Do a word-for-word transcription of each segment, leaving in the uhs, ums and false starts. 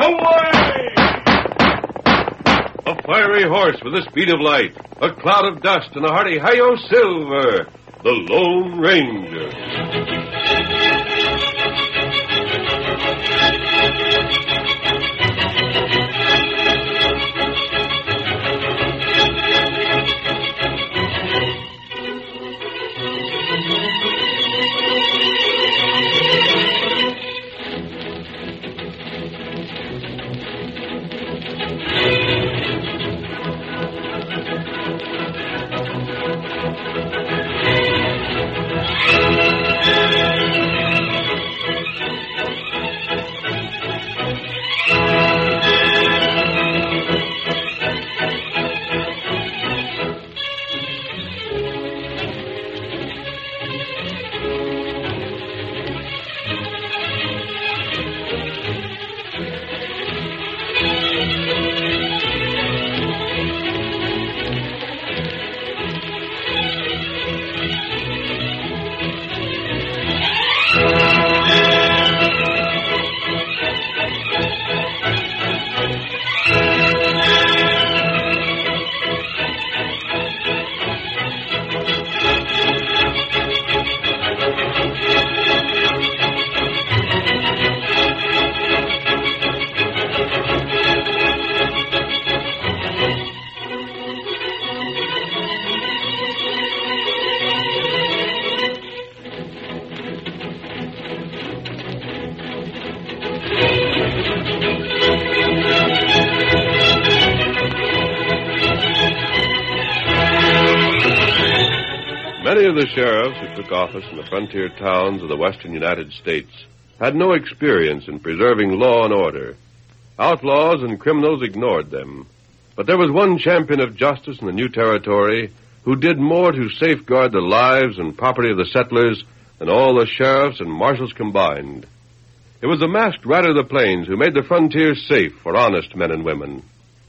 Away! A fiery horse with the speed of light, a cloud of dust, and a hearty Hi-Yo Silver, the Lone Ranger. Many of the sheriffs who took office in the frontier towns of the western United States had no experience in preserving law and order. Outlaws and criminals ignored them. But there was one champion of justice in the new territory who did more to safeguard the lives and property of the settlers than all the sheriffs and marshals combined. It was the masked rider of the plains who made the frontier safe for honest men and women.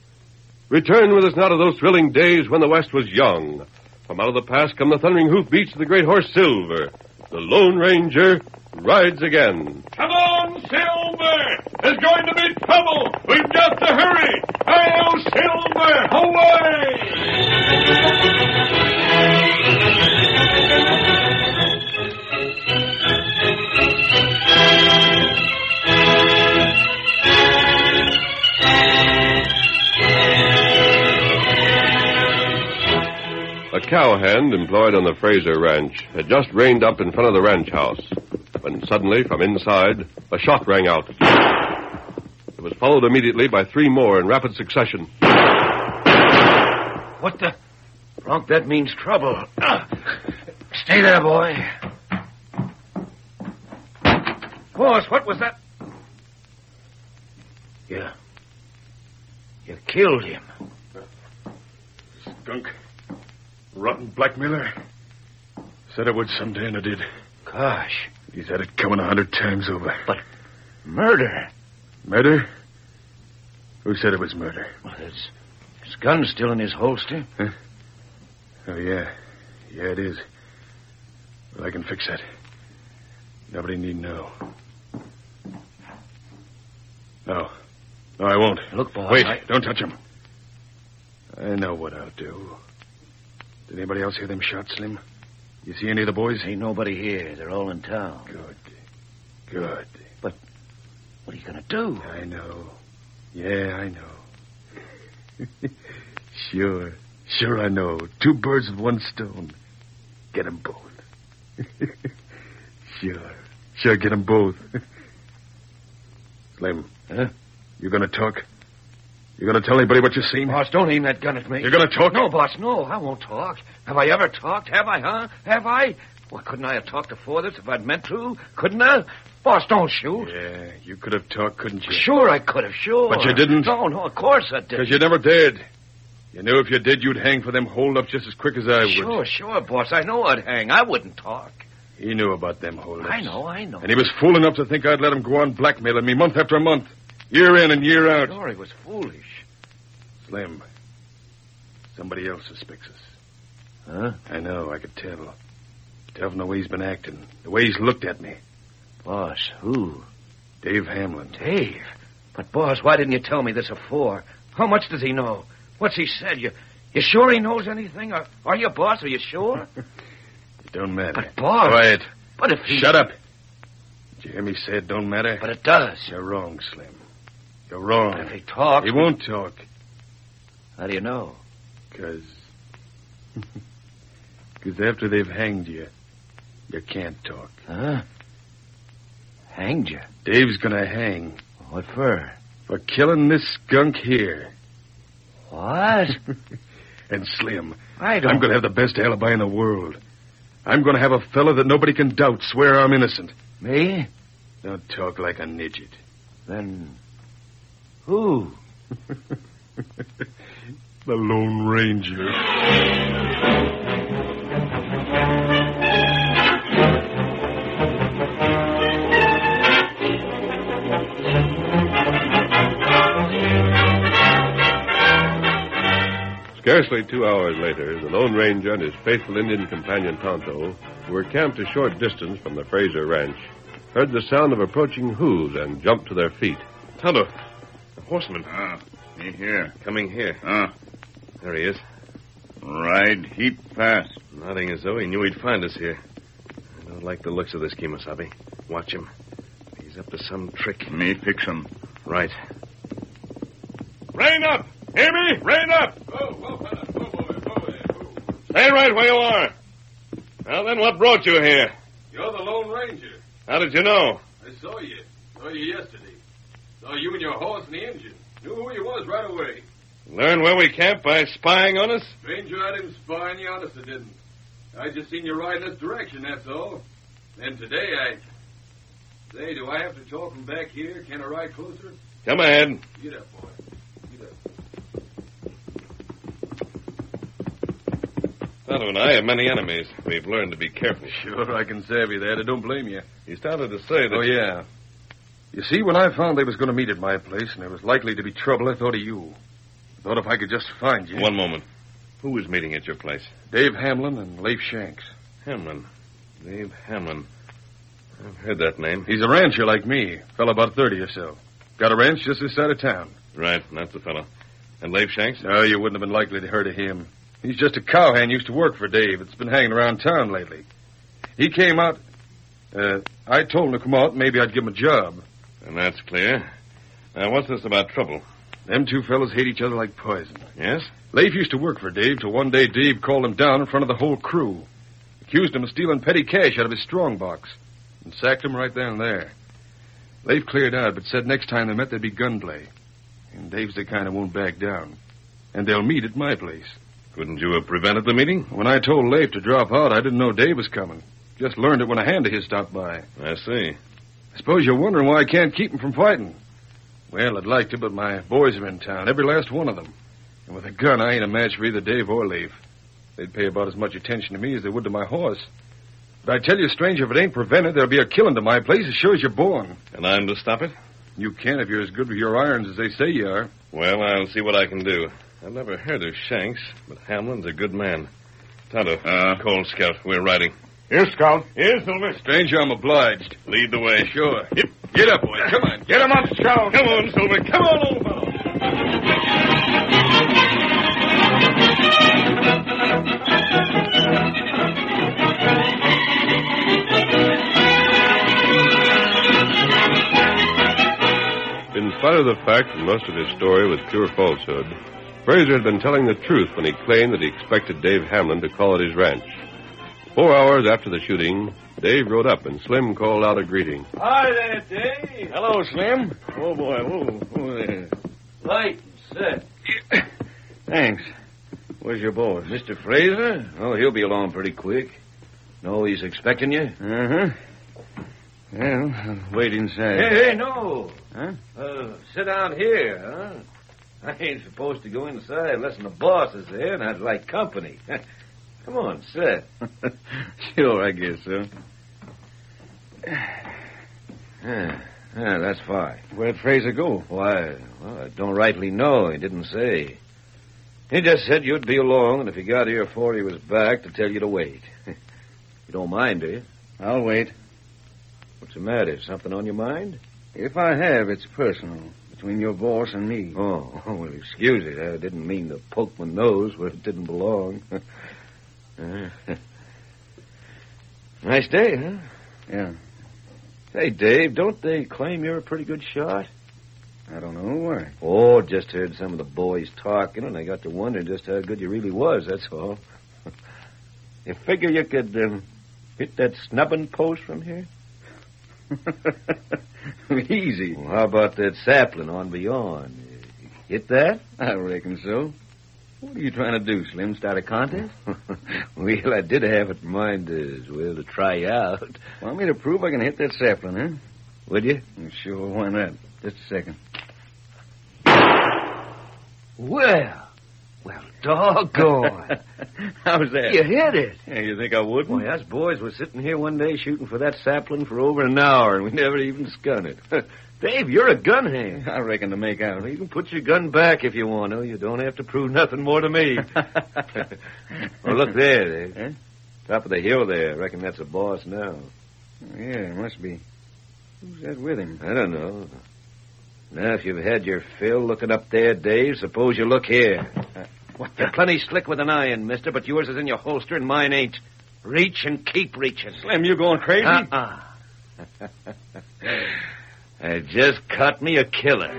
Return with us now to those thrilling days when the West was young. From out of the past come the thundering hoofbeats of the great horse Silver. The Lone Ranger rides again. Come on, Silver! There's going to be trouble! We've got to hurry! Hi-yo, Silver! A cowhand employed on the Fraser Ranch had just reined up in front of the ranch house when suddenly, from inside, a shot rang out. It was followed immediately by three more in rapid succession. What the... Bronk, that means trouble. Uh, stay there, boy. Boss, what was that? You... You killed him. Skunk. Rotten blackmailer. Said I would someday, and I did. Gosh. He's had it coming a hundred times over. But murder? Murder? Who said it was murder? Well, his, his gun's still in his holster. Huh? Oh, yeah. Yeah, it is. Well, I can fix that. Nobody need know. No. No, I won't. Look, boy. Wait, I... don't touch him. I know what I'll do. Did anybody else hear them shots, Slim? You see any of the boys? Ain't nobody here. They're all in town. Good. Good. But what are you going to do? I know. Yeah, I know. Sure. Sure I know. Two birds with one stone. Get them both. Sure. Sure, get them both. Slim. Huh? You going to talk? You going to tell anybody what you seen? Boss, don't aim that gun at me. You're going to talk? No, boss, no. I won't talk. Have I ever talked? Have I, huh? Have I? Well, couldn't I have talked before this if I'd meant to? Couldn't I? Boss, don't shoot. Yeah, you could have talked, couldn't you? Sure I could have, sure. But you didn't? No, no, of course I didn't. Because you never did. You knew if you did, you'd hang for them hold-ups just as quick as I would. Sure, sure, boss. I know I'd hang. I wouldn't talk. He knew about them hold-ups. I know, I know. And he was fool enough to think I'd let him go on blackmailing me month after month, year in and year out. Sure, he was foolish. Slim, somebody else suspects us. Huh? I know, I could tell. Tell from the way he's been acting, the way he's looked at me. Boss, who? Dave Hamlin. Dave? But, boss, why didn't you tell me this afore? How much does he know? What's he said? You you sure he knows anything? Are, are you, boss? Are you sure? It don't matter. But, boss... Quiet. But if he... Shut up. Did you hear me say it don't matter? But it does. You're wrong, Slim. You're wrong. But if he talks... He won't talk. How do you know? Because... Because after they've hanged you, you can't talk. Huh? Hanged you? Dave's gonna hang. What for? For killing this skunk here. What? And Slim, I don't... I'm gonna have the best alibi in the world. I'm gonna have a fella that nobody can doubt swear I'm innocent. Me? Don't talk like a midget. Then... who? The Lone Ranger. Scarcely two hours later, the Lone Ranger and his faithful Indian companion Tonto, who were camped a short distance from the Fraser Ranch, heard the sound of approaching hooves and jumped to their feet. Tonto, the horseman. Ah, me here. Coming here. Ah, There he is. ride heap fast. Nodding as though he knew he'd find us here. I don't like the looks of this Kemosabe. Watch him. He's up to some trick. Me fix 'em. Right. Rein up! Hear me? Rein up! Whoa, whoa, fella. Whoa, whoa, whoa, whoa. Stay right where you are. Well, then what brought you here? You're the Lone Ranger. How did you know? I saw you. Saw you yesterday. Saw you and your horse and the engine. Knew who you was right away. Learn where we camp by spying on us? Stranger, I didn't spy on you, honest I didn't. I just seen you ride in this direction, that's all. Then today I... Say, do I have to talk from back here? Can I ride closer? Come ahead. Get up, boy. Get up. Tonto and I have many enemies. We've learned to be careful. Sure, I can savvy that. I don't blame you. He started to say that... Oh, yeah. You see, when I found they was going to meet at my place and there was likely to be trouble, I thought of you. I thought if I could just find you... One moment. Who was meeting at your place? Dave Hamlin and Leif Shanks. Hamlin. Dave Hamlin. I've heard that name. He's a rancher like me. Fellow about thirty or so. Got a ranch just this side of town. Right, that's the fellow. And Leif Shanks? No, you wouldn't have been likely to heard of him. He's just a cowhand used to work for Dave. It's been hanging around town lately. He came out... Uh, I told him to come out. Maybe I'd give him a job. And that's clear. Now, what's this about trouble? Them two fellows hate each other like poison. Yes? Leif used to work for Dave till one day Dave called him down in front of the whole crew. Accused him of stealing petty cash out of his strong box. And sacked him right then and there. Leif cleared out, but said next time they met there'd be gunplay. And Dave's the kind that won't back down. And they'll meet at my place. Couldn't you have prevented the meeting? When I told Leif to drop out, I didn't know Dave was coming. Just learned it when a hand of his stopped by. I see. I suppose you're wondering why I can't keep him from fighting. Well, I'd like to, but my boys are in town, every last one of them. And with a gun, I ain't a match for either Dave or Leif. They'd pay about as much attention to me as they would to my horse. But I tell you, stranger, if it ain't prevented, there'll be a killing to my place as sure as you're born. And I'm to stop it? You can if you're as good with your irons as they say you are. Well, I'll see what I can do. I've never heard of Shanks, but Hamlin's a good man. Tonto, Uh? call Scout. We're riding. Here, Scout. Here, Silver. Stranger, I'm obliged. Lead the way. Sure. Get up, boy. Come on. Get him up, Scout. Come on, Silver. Come on, old fellow. In spite of the fact that most of his story was pure falsehood, Fraser had been telling the truth when he claimed that he expected Dave Hamlin to call at his ranch. Four hours after the shooting, Dave rode up and Slim called out a greeting. Hi there, Dave. Hello, Slim. Oh, boy. Oh, oh there. Light and set. Thanks. Where's your boy? Mister Fraser? Oh, he'll be along pretty quick. No, he's expecting you? Uh-huh. Well, I'll wait inside. Hey, hey, no. Huh? Uh, sit down here, huh? I ain't supposed to go inside unless the boss is there, and I'd like company. Come on, sit. Sure, I guess so. Yeah, yeah, that's fine. Where'd Fraser go? Why, well, I don't rightly know. He didn't say. He just said you'd be along, and if he got here before he was back, to tell you to wait. You don't mind, do you? I'll wait. What's the matter? Something on your mind? If I have, it's personal. between your boss and me. Oh, well, excuse it. I didn't mean to poke my nose where it didn't belong. uh, nice day, huh? Yeah. Hey, Dave, don't they claim you're a pretty good shot? I don't know why. Oh, just heard some of the boys talking, and I got to wondering just how good you really was, that's all. You figure you could um, hit that snubbing post from here? Easy. Well, how about that sapling on beyond? You hit that? I reckon so. What are you trying to do, Slim? Start a contest? Well, I did have it in mind as well to try out. Want me to prove I can hit that sapling, huh? Would you? Sure, why not? Just a second. Well, well, doggone. How's that? You hit it. Yeah, you think I wouldn't? Boy, us boys were sitting here one day shooting for that sapling for over an hour, and we never even skun it. Dave, you're a gun hand. I reckon to make out. You can put your gun back if you want to. You don't have to prove nothing more to me. Well, look there, Dave. Huh? Top of the hill there. I reckon that's a boss now. Yeah, it must be. Who's that with him? I don't know. Now, if you've had your fill looking up there, Dave, suppose you look here. Uh, what? You're plenty slick with an iron, mister, but yours is in your holster and mine ain't. Reach and keep reaching. Slim, you going crazy? Uh-uh. I just caught me a killer.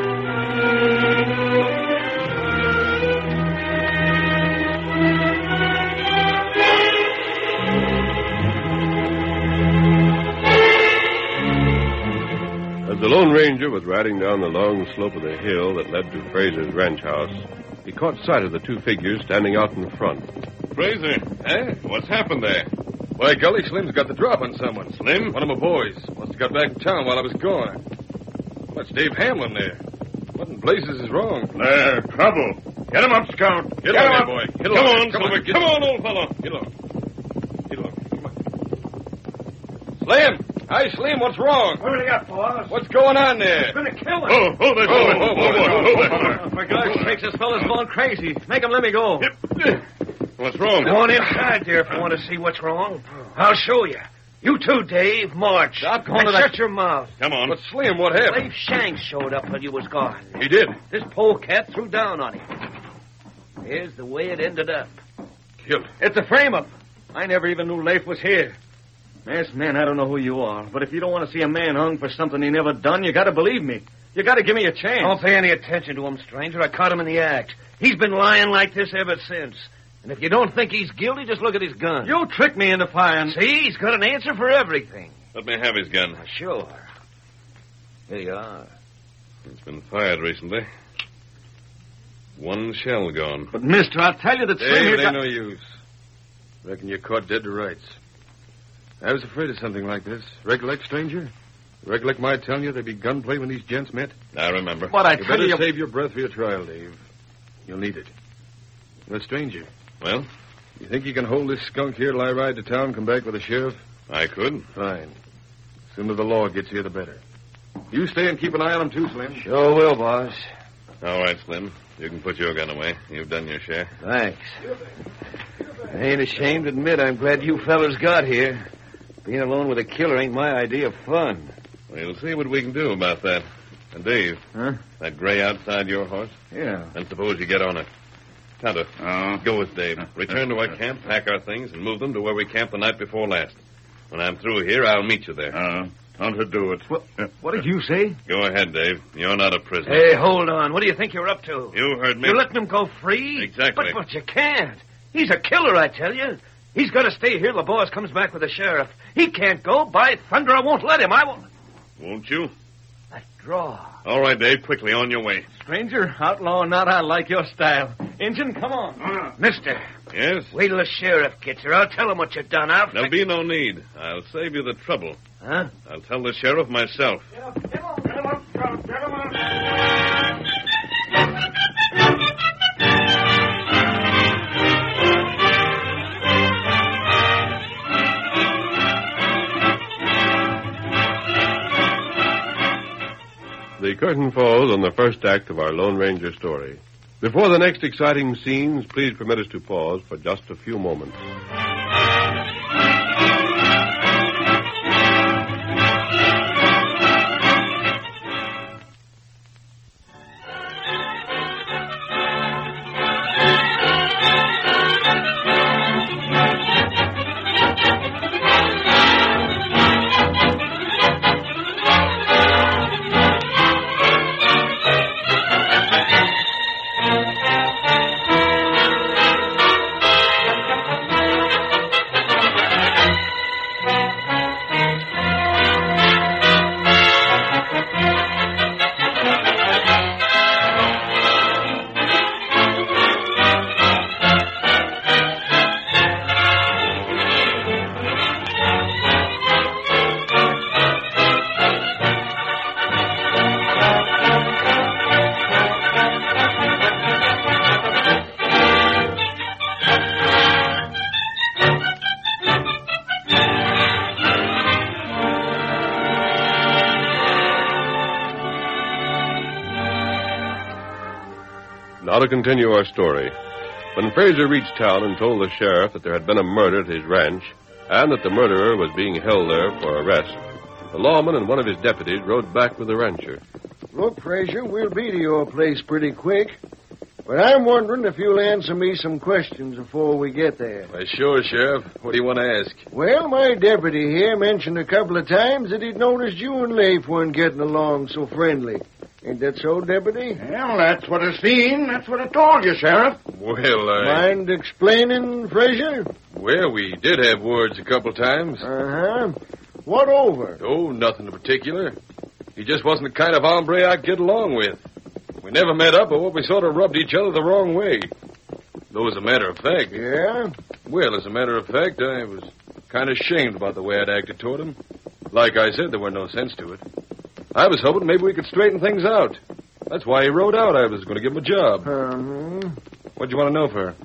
As the Lone Ranger was riding down the long slope of the hill that led to Fraser's ranch house, he caught sight of the two figures standing out in front. Fraser, eh? What's happened there? Why, Gully, Slim's got the drop on someone. Slim? One of my boys. Must have got back in town while I was gone. That's Dave Hamlin there. What in blazes is wrong? There, trouble. Get him up, Scout. Get, Get on him there, up. boy. Get Come along. on, Come Silver, on, get- come on, old fellow. Get along. Get along. Come on. Slim! Hi, Slim, what's wrong? What do you got, boss? What's going on there? Gonna kill him. Oh, hold it, hold it, hold it, hold it, hold it. For God's sakes, this fellow's going crazy. Make him let me go. What's wrong? Go on inside there if you want to see what's wrong. I'll show you. You too, Dave. March. Stop going to Shut that- your mouth. Come on. But Slim, what happened? Dave Shanks showed up when you was gone. He did. This polecat threw down on him. Here's the way it ended up. Killed. It's a frame-up. I never even knew Leif was here. Yes, man, I don't know who you are, but if you don't want to see a man hung for something he never done, you got to believe me. You got to give me a chance. Don't pay any attention to him, stranger. I caught him in the act. He's been lying like this ever since. And if you don't think he's guilty, just look at his gun. You tricked me into firing. See, he's got an answer for everything. Let me have his gun. Sure. Here you are. It's been fired recently. One shell gone. But, mister, I'll tell you that Slim Dave, here it got... ain't no use. Reckon you're caught dead to rights. I was afraid of something like this. Recollect, stranger? Recollect my telling you there'd be gunplay when these gents met? I remember. But I you tell better you... save your breath for your trial, Dave. You'll need it. Well, stranger. Well? You think you can hold this skunk here till I ride to town and come back with the sheriff? I could. Fine. The sooner the law gets here, the better. You stay and keep an eye on him, too, Slim. Sure will, boss. All right, Slim. You can put your gun away. You've done your share. Thanks. I ain't ashamed to admit I'm glad you fellas got here. Being alone with a killer ain't my idea of fun. We'll see what we can do about that. And Dave, Huh? that gray outside your horse, Yeah. and suppose you get on it. Tonto, Oh. go with Dave. Return to our camp, pack our things, and move them to where we camped the night before last. When I'm through here, I'll meet you there. Uh, Hunter, do it. What, what did you say? Go ahead, Dave. You're not a prisoner. Hey, hold on. What do you think you're up to? You heard me. You're letting him go free? Exactly. But, but you can't. He's a killer, I tell you. He's got to stay here till the boss comes back with the sheriff. He can't go. By thunder, I won't let him. I won't. Won't you? That draw. All right, Dave. Quickly, on your way. Stranger, outlaw or not, I like your style. Injun, come on. Mister, Yes? wait till the sheriff gets here. I'll tell him what you've done. I'll... There'll be no need. I'll save you the trouble. Huh? I'll tell the sheriff myself. The curtain falls on the first act of our Lone Ranger story. Before the next exciting scenes, please permit us to pause for just a few moments. Now to continue our story. When Fraser reached town and told the sheriff that there had been a murder at his ranch and that the murderer was being held there for arrest, the lawman and one of his deputies rode back with the rancher. Look, Fraser, we'll be to your place pretty quick. But I'm wondering if you'll answer me some questions before we get there. Why, sure, Sheriff. What do you want to ask? Well, my deputy here mentioned a couple of times that he'd noticed you and Leif weren't getting along so friendly. Ain't that so, Deputy? Well, that's what I seen. That's what I told you, Sheriff. Well, I... Mind explaining, Fraser? Well, we did have words a couple times. Uh-huh. What over? Oh, nothing in particular. He just wasn't the kind of hombre I'd get along with. We never met up, but we sort of rubbed each other the wrong way. Though, as a matter of fact... Yeah? Well, as a matter of fact, I was kind of ashamed about the way I'd acted toward him. Like I said, there was no sense to it. I was hoping maybe we could straighten things out. That's why he rode out. I was going to give him a job. Uh-huh. What'd you want to know for?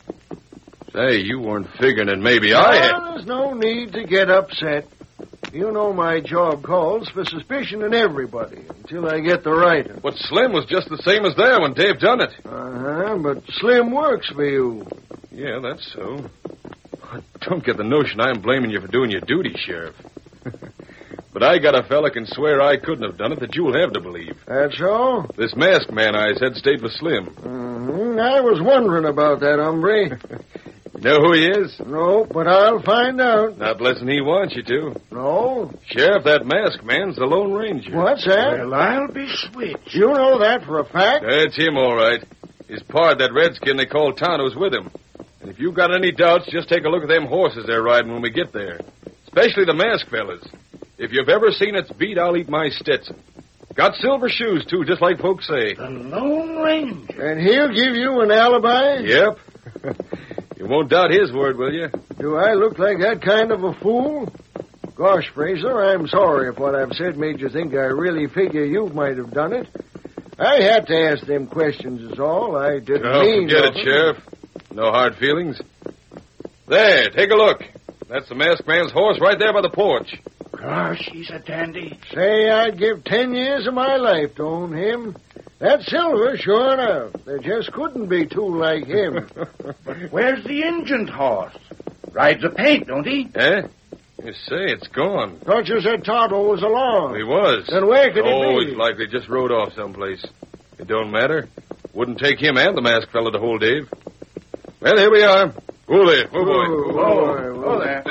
Say, you weren't figuring that maybe I had... Well, there's no need to get upset. You know my job calls for suspicion in everybody until I get the right one. But Slim was just the same as there when Dave done it. Uh-huh, but Slim works for you. Yeah, that's so. Don't get the notion I'm blaming you for doing your duty, Sheriff. But I got a fella can swear I couldn't have done it that you'll have to believe. That's all? This masked man I said stayed with Slim. Mm-hmm. I was wondering about that, hombre. You know who he is? No, but I'll find out. Not less than he wants you to. No? Sheriff, that masked man's the Lone Ranger. What's that? Well, I'll be switched. You know that for a fact? That's him, all right. His pard, that redskin they call Tano's with him. And if you've got any doubts, just take a look at them horses they're riding when we get there. Especially the masked fellas. If you've ever seen its beat, I'll eat my Stetson. Got silver shoes, too, just like folks say. The Lone Ranger. And he'll give you an alibi? Yep. You won't doubt his word, will you? Do I look like that kind of a fool? Gosh, Fraser, I'm sorry if what I've said made you think I really figure you might have done it. I had to ask them questions is all. I didn't Oh, mean forget it, nothing. Sheriff. No hard feelings. There, take a look. That's the masked man's horse right there by the porch. Gosh, he's a dandy. Say, I'd give ten years of my life to own him. That's Silver, sure enough. There just couldn't be two like him. But where's the engined horse? Rides a paint, don't he? Eh? You say, it's gone. Thought you said Tonto was along. He was. Then where could oh, he be? he's likely just rode off someplace. It don't matter. Wouldn't take him and the masked fellow to hold Dave. Well, here we are. Oh, there. Oh, boy. Oh, Oh, boy. oh there.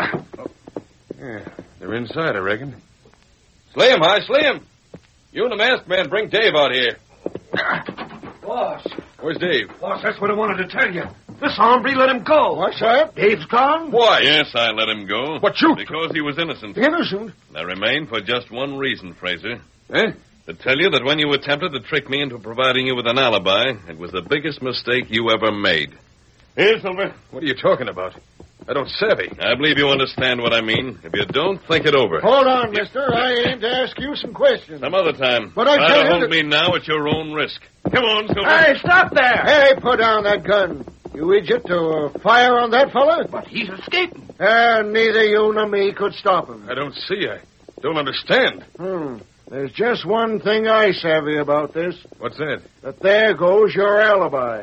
Yeah, they're inside, I reckon. Slim, hi, Slim. You and the masked man bring Dave out here. Boss, Where's Dave? boss, that's what I wanted to tell you. This hombre let him go. What's that? Dave's gone? Why? Yes, I let him go. But you... Because he was innocent. Innocent? I remain for just one reason, Fraser. Eh? To tell you that when you attempted to trick me into providing you with an alibi, it was the biggest mistake you ever made. Here, Silver. What are you talking about? I don't savvy. I believe you understand what I mean. If you don't, think it over. Hold on, mister. I aim to ask you some questions. Some other time. But I Try tell to you hold that- me now at your own risk. Come on, Silver. Hey, stop there! Hey, put down that gun. You idiot, to uh, fire on that fella? But he's escaping. Uh, neither you nor me could stop him. I don't see. I don't understand. Hmm. There's just one thing I savvy about this. What's that? That there goes your alibi.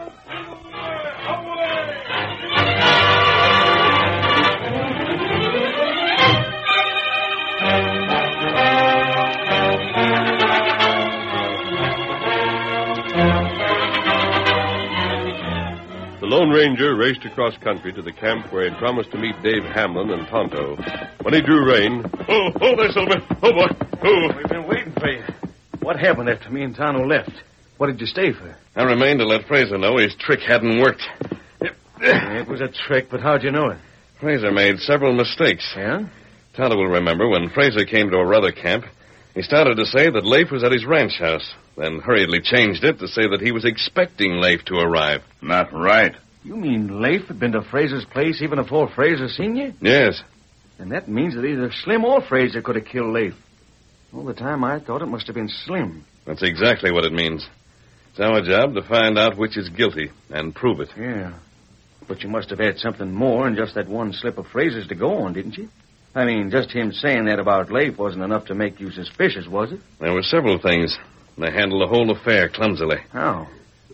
The Lone Ranger raced across country to the camp where he had promised to meet Dave Hamlin and Tonto. When he drew rein, Oh, oh there, Silver. Oh, boy. Oh. We've been waiting for you. What happened after me and Tano left? What did you stay for? I remained to let Fraser know his trick hadn't worked. It was a trick, but how'd you know it? Fraser made several mistakes. Yeah? Tonto will remember when Fraser came to our other camp, he started to say that Leif was at his ranch house, then hurriedly changed it to say that he was expecting Leif to arrive. Not right. You mean Leif had been to Fraser's place even before Fraser seen you? Yes. And that means that either Slim or Fraser could have killed Leif. All the time I thought it must have been Slim. That's exactly what it means. It's our job to find out which is guilty and prove it. Yeah. But you must have had something more than just that one slip of Fraser's to go on, didn't you? I mean, just him saying that about Leif wasn't enough to make you suspicious, was it? There were several things. They handled the whole affair clumsily. How?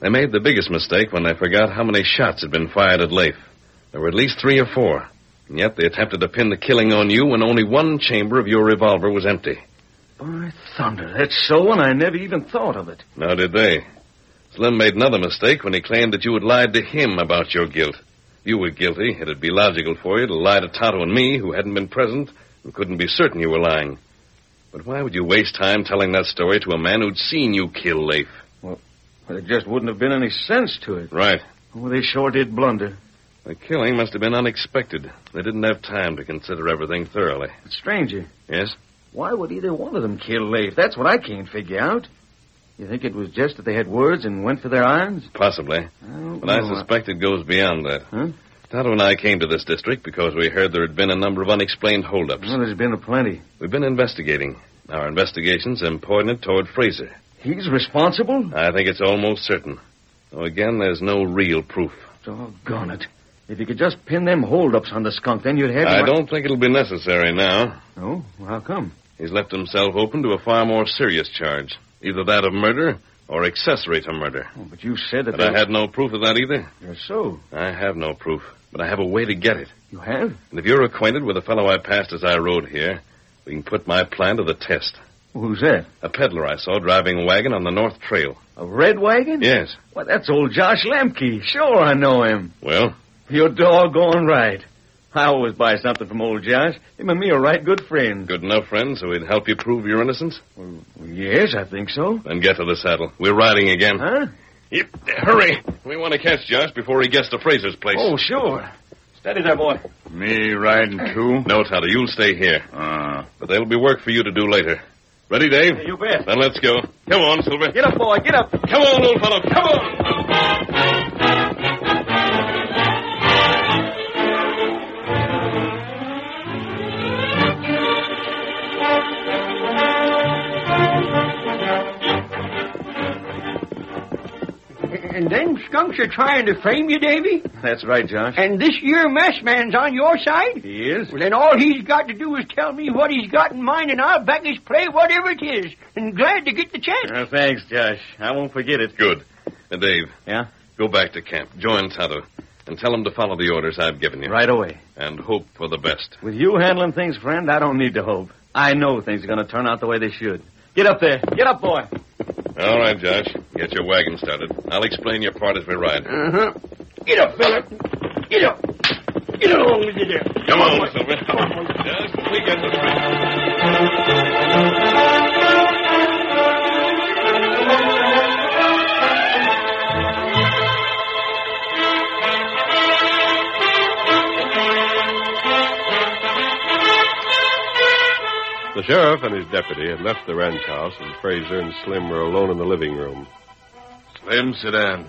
They made the biggest mistake when they forgot how many shots had been fired at Leif. There were at least three or four. And yet they attempted to pin the killing on you when only one chamber of your revolver was empty. By thunder, that's so, and I never even thought of it. Now did they? Slim made another mistake when he claimed that you had lied to him about your guilt. If you were guilty, it'd be logical for you to lie to Tonto and me, who hadn't been present and couldn't be certain you were lying. But why would you waste time telling that story to a man who'd seen you kill Leif? Well, there just wouldn't have been any sense to it. Right. Well, they sure did blunder. The killing must have been unexpected. They didn't have time to consider everything thoroughly. But stranger. Yes? Why would either one of them kill Leif? That's what I can't figure out. You think it was just that they had words and went for their irons? Possibly. I but I know. suspect it goes beyond that. Huh? Tonto and I came to this district because we heard there had been a number of unexplained holdups. Well, there's been a plenty. We've been investigating. Our investigations have pointed toward Fraser. He's responsible? I think it's almost certain. Though, again, there's no real proof. Doggone it. If you could just pin them holdups on the skunk, then you'd have... I him... don't think it'll be necessary now. Oh? Well, how come? He's left himself open to a far more serious charge. Either that of murder or accessory to murder. Oh, but you said that... But there... I had no proof of that either. Yes, so? I have no proof, but I have a way to get it. You have? And if you're acquainted with the fellow I passed as I rode here, we can put my plan to the test. Who's that? A peddler I saw driving a wagon on the North Trail. A red wagon? Yes. Why, that's old Josh Lemke. Sure, I know him. Well? You're doggone right. I always buy something from old Josh. Him and me are right good friends. Good enough friends so he'd help you prove your innocence? Well, yes, I think so. Then get to the saddle. We're riding again. Huh? Yep. Hurry. We want to catch Josh before he gets to Fraser's place. Oh, sure. Steady there, boy. Me riding too? No, Tonto, you'll stay here. Uh. But there'll be work for you to do later. Ready, Dave? You bet. Then let's go. Come on, Silver. Get up, boy. Get up. Come on, old fellow. Come on. And them skunks are trying to frame you, Davy? That's right, Josh. And this year mess man's on your side? He is? Well, then all he's got to do is tell me what he's got in mind, and I'll back his play, whatever it is. And glad to get the chance. Uh, thanks, Josh. I won't forget it. Good. Uh, Dave. Yeah? Go back to camp. Join Tonto. And tell him to follow the orders I've given you. Right away. And hope for the best. With you handling things, friend, I don't need to hope. I know things are going to turn out the way they should. Get up there. Get up, boy. All right, Josh. Get your wagon started. I'll explain your part as we ride. Uh-huh. Get up, fella. Get up. Get along with you there. Come on, Silver. Come on. Just as we get the The sheriff and his deputy had left the ranch house, and Fraser and Slim were alone in the living room. Slim, sit down.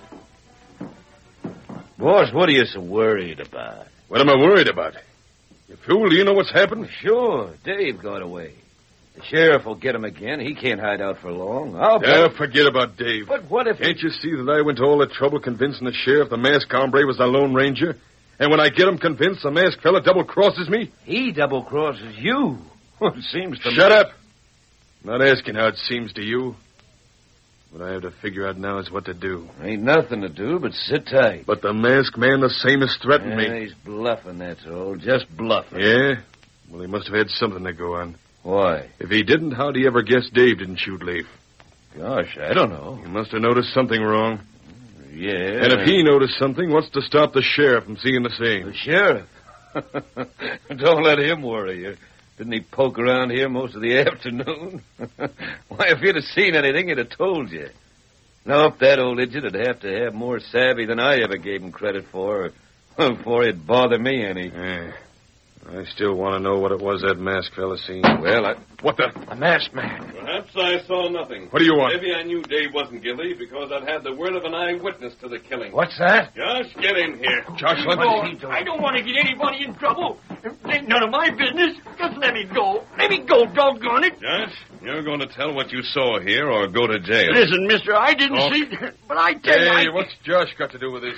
Boss, what are you so worried about? What am I worried about? You fool, do you know what's happened? Sure, Dave got away. The sheriff will get him again. He can't hide out for long. I'll bet. Yeah, forget about Dave. But what if... Can't you see that I went to all the trouble convincing the sheriff the masked hombre was the Lone Ranger? And when I get him convinced, the masked fella double-crosses me? He double-crosses you. Well, it seems to me... Shut up! I'm not asking how it seems to you. What I have to figure out now is what to do. Ain't nothing to do but sit tight. But the masked man the same as threatened yeah, me. He's bluffing, that's all. Just bluffing. Yeah? Well, he must have had something to go on. Why? If he didn't, how'd he ever guess Dave didn't shoot Leif? Gosh, I don't know. He must have noticed something wrong. Yeah. And if he noticed something, what's to stop the sheriff from seeing the same? The sheriff? Don't let him worry you. Didn't he poke around here most of the afternoon? Why, if he'd have seen anything, he'd have told you. Nope, that old idiot would have to have more savvy than I ever gave him credit for before he'd bother me any. Yeah. I still want to know what it was that masked fella seen. Well, I... What the? A masked man. Perhaps I saw nothing. What do you want? Maybe I knew Dave wasn't guilty because I'd had the word of an eyewitness to the killing. What's that? Josh, get in here. Josh, let Oh, me... I don't want to get anybody in trouble. Ain't none of my business. Just let me go. Let me go, doggone it. Josh, you're going to tell what you saw here or go to jail. Listen, mister, I didn't Oh. see... But I tell you... Hey, I... what's Josh got to do with this?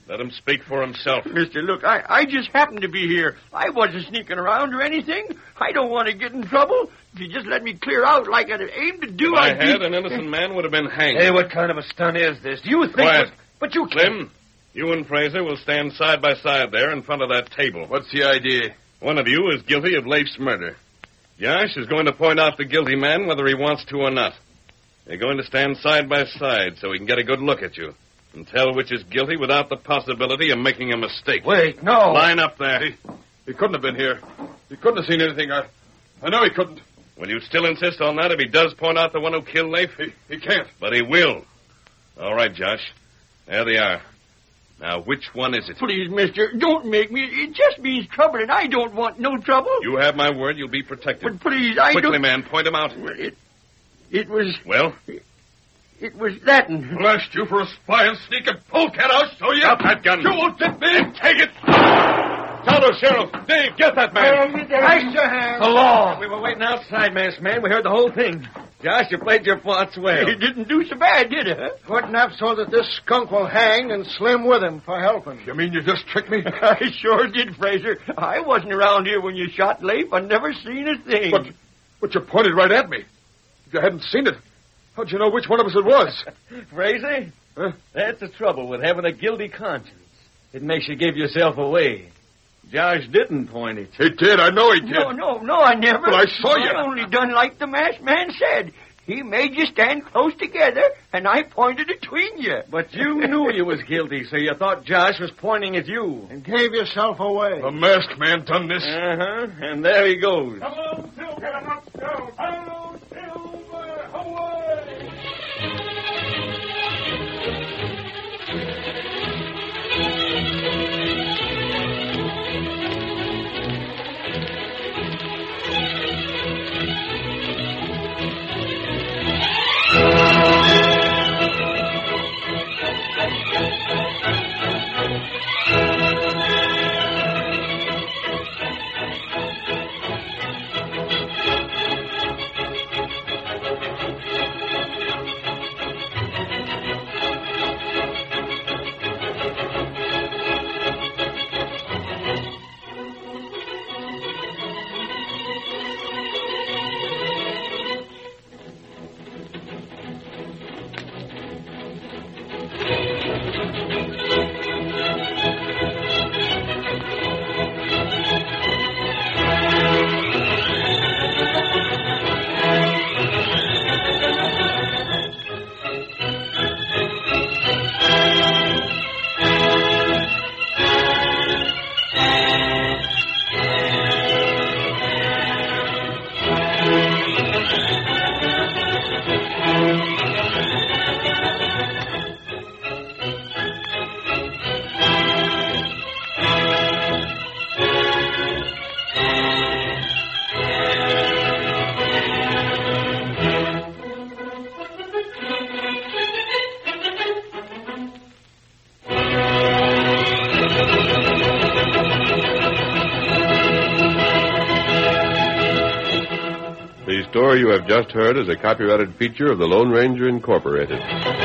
Let him speak for himself. Mister, look, I, I just happened to be here. I wasn't sneaking around or anything. I don't want to get in trouble. If you just let me clear out like I'd aimed to do, If I I'd had, be... an innocent man would have been hanged. Hey, what kind of a stunt is this? Do you think... Quiet. But you... Slim, you and Fraser will stand side by side there in front of that table. What's the idea? One of you is guilty of Leif's murder. Josh is going to point out the guilty man whether he wants to or not. They're going to stand side by side so he can get a good look at you and tell which is guilty without the possibility of making a mistake. Wait, no. Line up there. He, he couldn't have been here. He couldn't have seen anything. I, I know he couldn't. Will you still insist on that if he does point out the one who killed Leif? He, he can't. But he will. All right, Josh. There they are. Now, which one is it? Please, mister, don't make me. It just means trouble, and I don't want no trouble. You have my word. You'll be protected. But please, I Quickly, don't... man. Point him out. It, it was... Well? It was that and... Blast you for a spy and sneaking polecat, I'll show you. Drop that gun. You won't get me. Take it. Tonto, Sheriff. Dave, get that man. Ice your hand. The law. We were waiting outside, masked man. We heard the whole thing. Josh, you played your parts well. He didn't do so bad, did he? Huh? Good enough so that this skunk will hang and Slim with him for helping. You mean you just tricked me? I sure did, Fraser. I wasn't around here when you shot Leif. I never seen a thing. But, but you pointed right at me. If you hadn't seen it, how'd you know which one of us it was? Fraser, Huh? that's the trouble with having a guilty conscience. It makes you give yourself away. Josh didn't point it. He did. I know he did. No, no, no, I never. But I saw you. I only done like the masked man said. He made you stand close together, and I pointed between you. But you knew you was guilty, so you thought Josh was pointing at you. And gave yourself away. The masked man done this. Uh-huh. And there he goes. Come on, Silver, come on, Silver. Hello, Silver, away. The story you have just heard is a copyrighted feature of the Lone Ranger Incorporated.